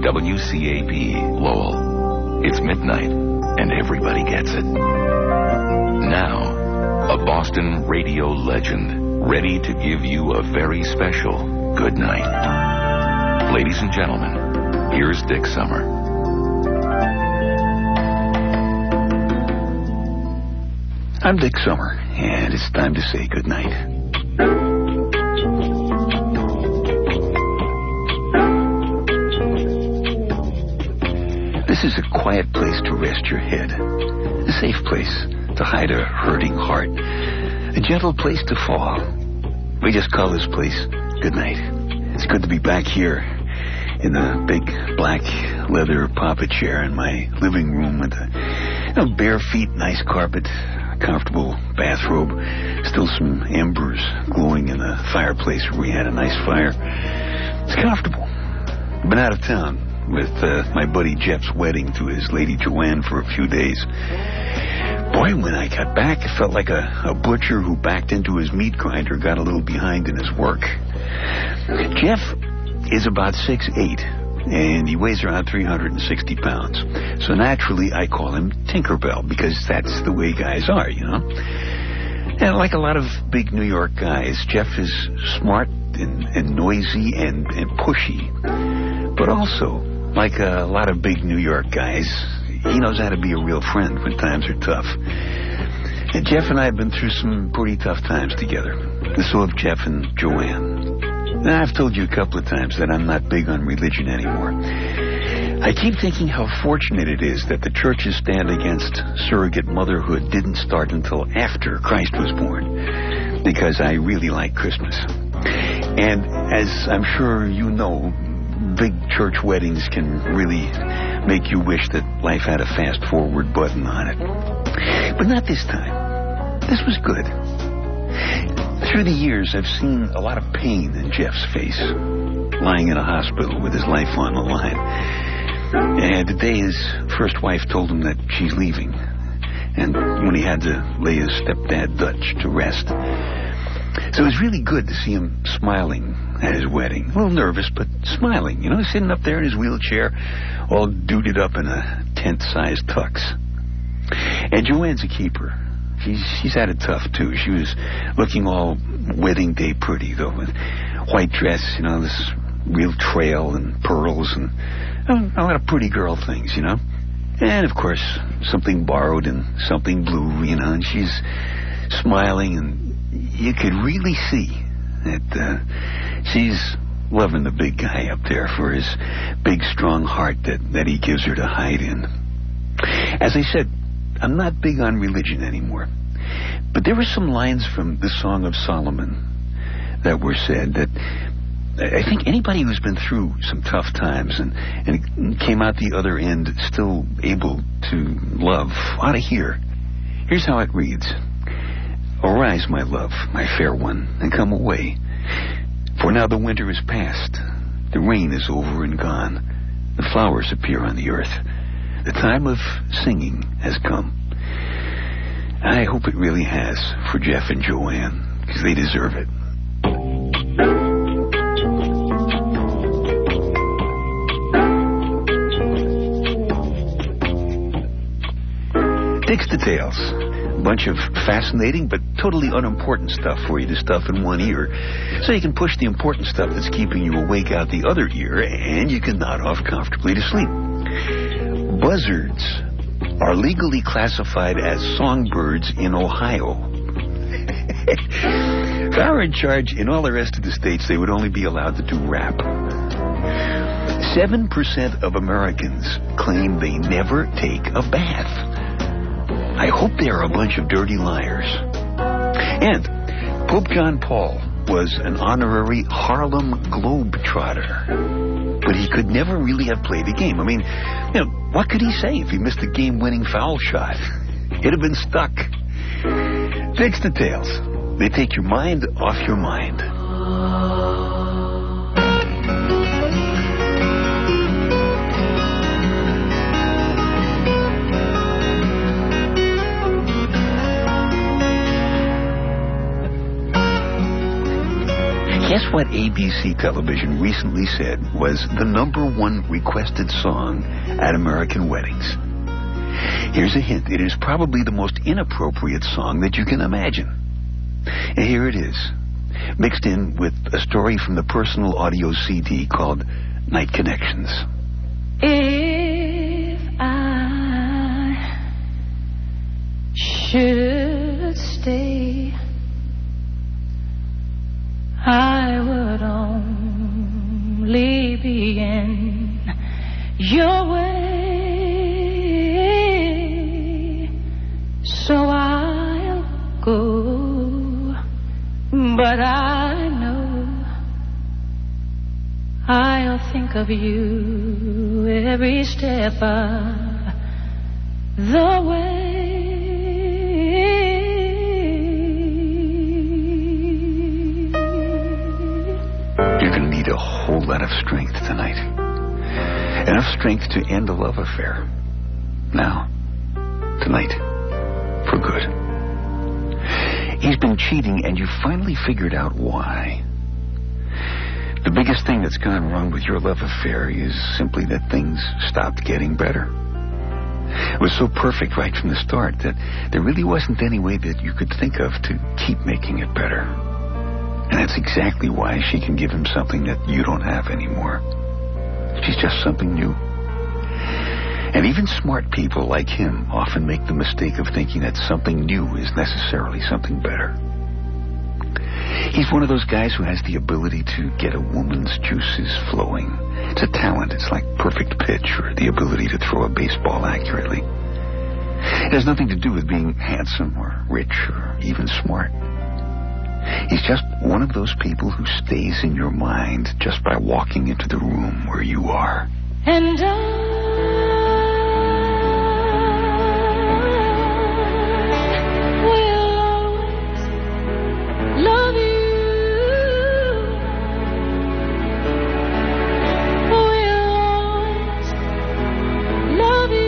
WCAP, Lowell. It's midnight, and everybody gets it. Now, a Boston radio legend, ready to give you a very special good night. Ladies and gentlemen, here's Dick Summer. I'm Dick Summer, and it's time to say good night. This is a quiet place to rest your head, a safe place to hide a hurting heart, a gentle place to fall. We just call this place good night. It's good to be back here in the big black leather papa chair in my living room with bare feet, nice carpet, comfortable bathrobe, still some embers glowing in the fireplace where we had a nice fire. It's comfortable. I've been out of town with my buddy Jeff's wedding to his lady Joanne for a few days. Boy, when I got back, it felt like a butcher who backed into his meat grinder got a little behind in his work. Jeff is about 6'8", and he weighs around 360 pounds. So naturally, I call him Tinkerbell, because that's the way guys are, you know. And like a lot of big New York guys, Jeff is smart and noisy and pushy. But also, like a lot of big New York guys, he knows how to be a real friend when times are tough. And Jeff and I have been through some pretty tough times together. And so have Jeff and Joanne. And I've told you a couple of times that I'm not big on religion anymore. I keep thinking how fortunate it is that the church's stand against surrogate motherhood didn't start until after Christ was born, because I really like Christmas. And as I'm sure you know, big church weddings can really make you wish that life had a fast-forward button on it. But not this time. This was good. Through the years, I've seen a lot of pain in Jeff's face, lying in a hospital with his life on the line. And the day his first wife told him that she's leaving, and when he had to lay his stepdad Dutch to rest. So it was really good to see him smiling at his wedding. A little nervous, but smiling, you know, sitting up there in his wheelchair, all duded up in a tent-sized tux. And Joanne's a keeper. She's had it tough, too. She was looking all wedding day pretty, though, with white dress, you know, this real trail and pearls and a lot of pretty girl things, you know. And, of course, something borrowed and something blue, you know, and she's smiling, and you could really see that she's loving the big guy up there for his big, strong heart that he gives her to hide in. As I said, I'm not big on religion anymore. But there were some lines from the Song of Solomon that were said that I think anybody who's been through some tough times and came out the other end still able to love ought to hear. Here's how it reads. Arise, my love, my fair one, and come away. For now the winter is past. The rain is over and gone. The flowers appear on the earth. The time of singing has come. I hope it really has for Jeff and Joanne, because they deserve it. Dick's Details. A bunch of fascinating but totally unimportant stuff for you to stuff in one ear, so you can push the important stuff that's keeping you awake out the other ear, and you can nod off comfortably to sleep. Buzzards are legally classified as songbirds in Ohio. If I were in charge in all the rest of the states, they would only be allowed to do rap. 7% of Americans claim they never take a bath. I hope they are a bunch of dirty liars. And Pope John Paul was an honorary Harlem Globetrotter. But he could never really have played a game. I mean, you know, what could he say if he missed a game-winning foul shot? He'd have been stuck. Dick's Details. They take your mind off your mind. Guess what ABC television recently said was the #1 requested song at American weddings? Here's a hint. It is probably the most inappropriate song that you can imagine. And here it is, mixed in with a story from the personal audio CD called Night Connections. If I should stay, I would only be in your way, so I'll go, but I know I'll think of you every step of the way. You're going to need a whole lot of strength tonight. Enough strength to end a love affair. Now, tonight, for good. He's been cheating, and you finally figured out why. The biggest thing that's gone wrong with your love affair is simply that things stopped getting better. It was so perfect right from the start that there really wasn't any way that you could think of to keep making it better. And that's exactly why she can give him something that you don't have anymore. She's just something new. And even smart people like him often make the mistake of thinking that something new is necessarily something better. He's one of those guys who has the ability to get a woman's juices flowing. It's a talent. It's like perfect pitch or the ability to throw a baseball accurately. It has nothing to do with being handsome or rich or even smart. He's just one of those people who stays in your mind just by walking into the room where you are. And I will always love you. Will always love you.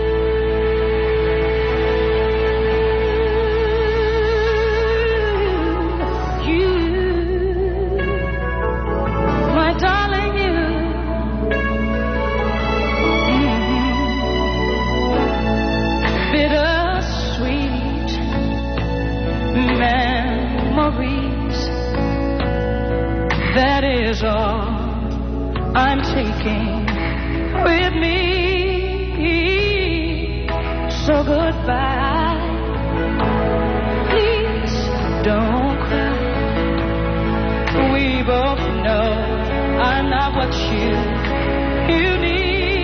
That is all I'm taking with me. So goodbye. Please don't cry. We both know I'm not what you need.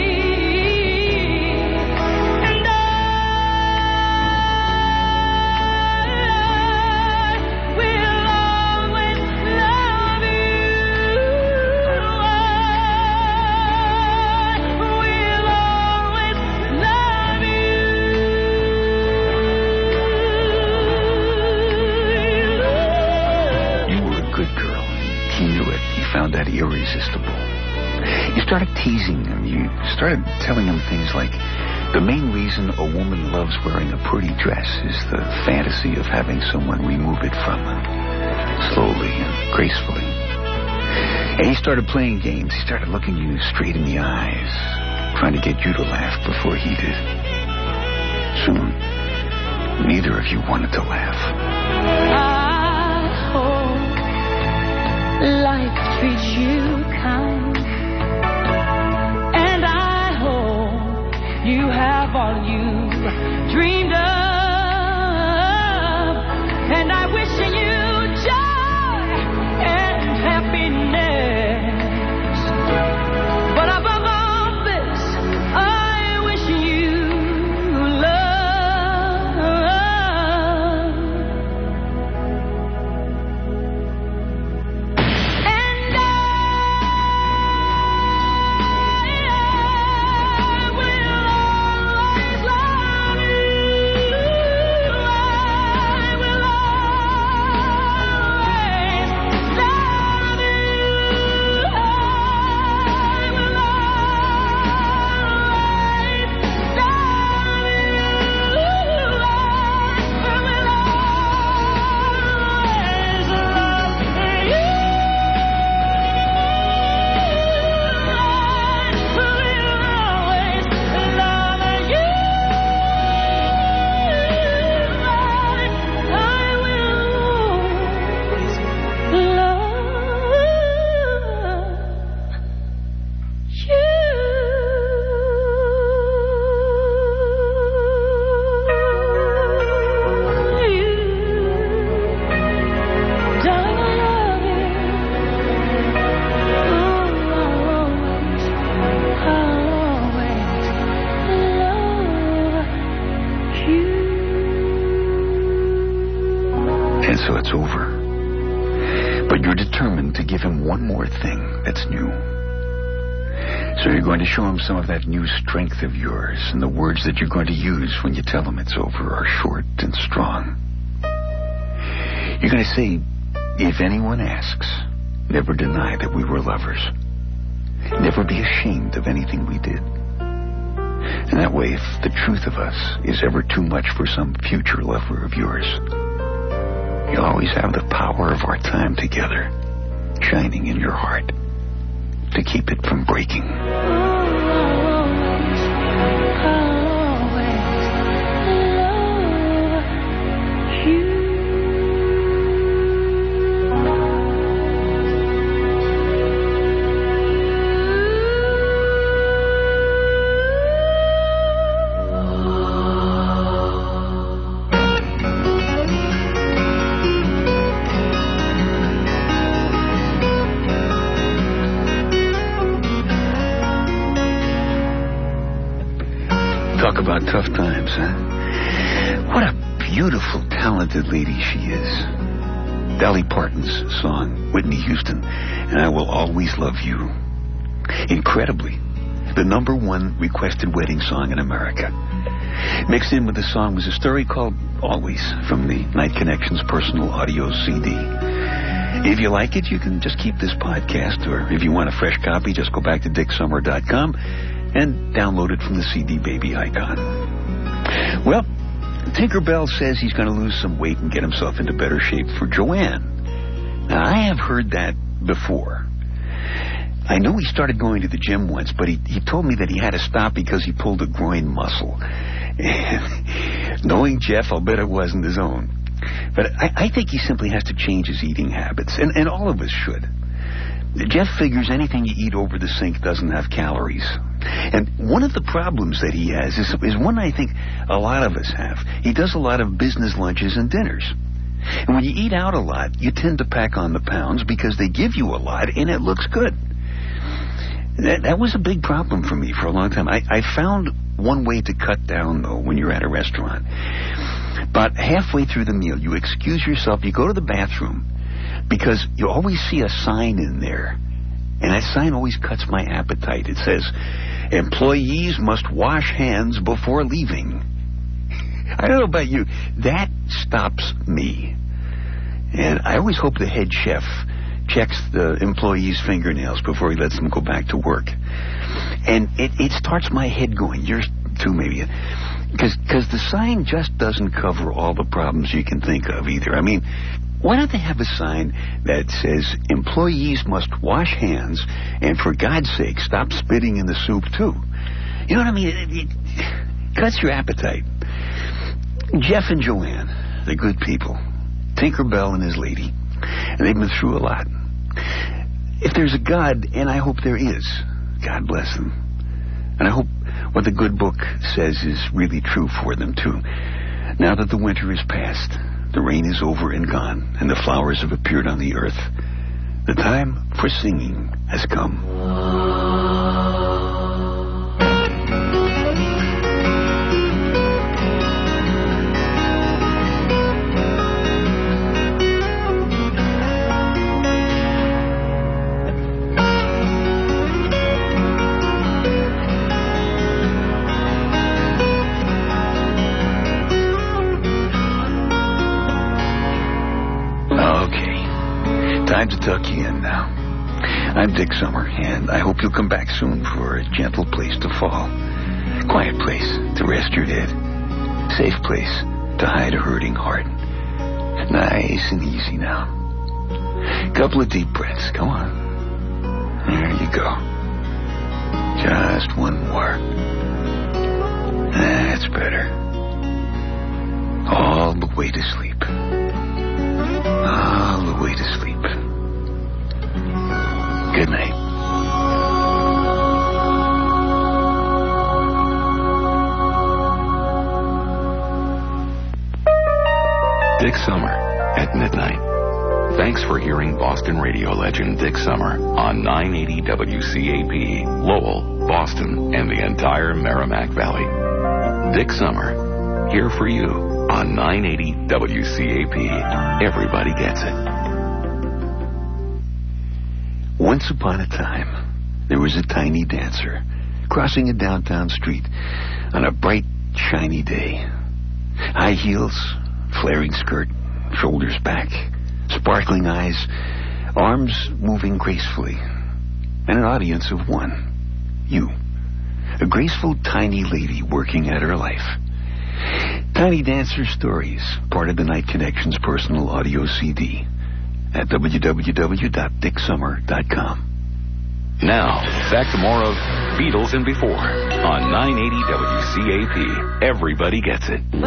Found that irresistible. You started teasing him. You started telling him things like, the main reason a woman loves wearing a pretty dress is the fantasy of having someone remove it from them, slowly and gracefully. And he started playing games. He started looking you straight in the eyes, trying to get you to laugh before he did. Soon, neither of you wanted to laugh. Life treats you kind, and I hope you have all you dreamed of, and I wish you joy and happiness, but above all this, I wish you love. over. But you're determined to give him one more thing that's new. So you're going to show him some of that new strength of yours, and the words that you're going to use when you tell him it's over are short and strong. You're going to say, if anyone asks, never deny that we were lovers. Never be ashamed of anything we did. And that way, if the truth of us is ever too much for some future lover of yours, you'll always have the power of our time together shining in your heart to keep it from breaking. Talk about tough times, huh? What a beautiful, talented lady she is. Dolly Parton's song, Whitney Houston, and I Will Always Love You. Incredibly, the #1 requested wedding song in America. Mixed in with the song was a story called Always from the Night Connections personal audio CD. If you like it, you can just keep this podcast, or if you want a fresh copy, just go back to DickSummer.com and download it from the CD Baby icon. Well, Tinkerbell says he's going to lose some weight and get himself into better shape for Joanne. Now, I have heard that before. I know he started going to the gym once, but he told me that he had to stop because he pulled a groin muscle. And knowing Jeff, I'll bet it wasn't his own. But I think he simply has to change his eating habits, and all of us should. Jeff figures anything you eat over the sink doesn't have calories. And one of the problems that he has is one I think a lot of us have. He does a lot of business lunches and dinners. And when you eat out a lot, you tend to pack on the pounds because they give you a lot and it looks good. That was a big problem for me for a long time. I found one way to cut down, though, when you're at a restaurant. About halfway through the meal, you excuse yourself, you go to the bathroom, because you always see a sign in there. And that sign always cuts my appetite. It says, employees must wash hands before leaving. I don't know about you. That stops me. And I always hope the head chef checks the employees' fingernails before he lets them go back to work. And it starts my head going. Yours too, maybe. Because the sign just doesn't cover all the problems you can think of either. I mean, why don't they have a sign that says employees must wash hands and, for God's sake, stop spitting in the soup, too? You know what I mean? It cuts your appetite. Jeff and Joanne, they're good people. Tinkerbell and his lady. And they've been through a lot. If there's a God, and I hope there is, God bless them. And I hope what the good book says is really true for them, too. Now that the winter is past, the rain is over and gone, and the flowers have appeared on the earth, the time for singing has come. Time to tuck you in now. I'm Dick Summer, and I hope you'll come back soon for a gentle place to fall. Quiet place to rest your head. Safe place to hide a hurting heart. Nice and easy now. Couple of deep breaths. Come on. There you go. Just one more. That's better. All the way to sleep. All the way to sleep. Good night. Dick Summer at midnight. Thanks for hearing Boston radio legend Dick Summer on 980 WCAP, Lowell, Boston, and the entire Merrimack Valley. Dick Summer, here for you. On 980 WCAP, everybody gets it. Once upon a time, there was a tiny dancer crossing a downtown street on a bright, shiny day. High heels, flaring skirt, shoulders back, sparkling eyes, arms moving gracefully, and an audience of one. You. A graceful, tiny lady working at her life. Tiny Dancer Stories, part of the Night Connections personal audio CD at www.dicksummer.com. Now, back to more of Beatles and Before on 980 WCAP. Everybody gets it.